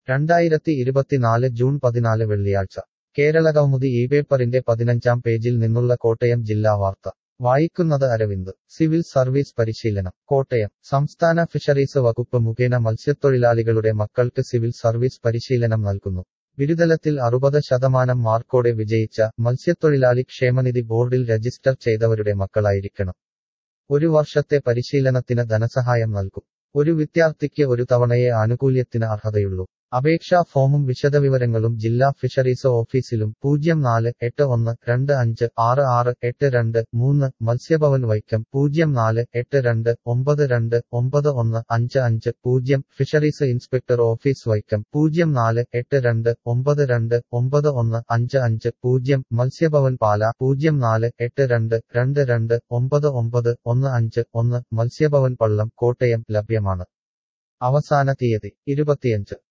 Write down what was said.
2024 June 14 വെള്ളിയാഴ്ച കേരളകൗമുദി ഈ പേപ്പറിന്റെ 15-ാം പേജിൽ നിന്നുള്ള കോട്ടയം ജില്ലാ വാർത്ത വായിക്കുന്നത് അരവിന്ദ്. സിവിൽ സർവീസ് പരിശീലനം കോട്ടയം. സംസ്ഥാന ഫിഷറീസ് വകുപ്പ് മുഖേന മത്സ്യത്തൊഴിലാളികളുടെ മക്കൾക്ക് സിവിൽ സർവീസ് പരിശീലനം നൽകുന്നു. ബിരുദതലത്തിൽ 60% മാർക്കോടെ വിജയിച്ച മത്സ്യത്തൊഴിലാളി ക്ഷേമനിധി ബോർഡിൽ രജിസ്റ്റർ ചെയ്തവരുടെ മക്കളായിരിക്കണം. ഒരു വർഷത്തെ പരിശീലനത്തിന് ധനസഹായം നൽകും. ഒരു വിദ്യാർത്ഥിക്ക് ഒരു തവണയേ ആനുകൂല്യത്തിന് അർഹതയുള്ളൂ. അപേക്ഷാ ഫോമും വിശദവിവരങ്ങളും ജില്ലാ ഫിഷറീസ് ഓഫീസിലും 0481256682 Matsyabhavan Vaikom 0482929155 fisheries inspector office Vaikom 0482929155 Matsyabhavan Pala 0482229915 Matsyabhavan Pallam Kottayam ലഭ്യമാണ്. അവസാന തീയതി 25.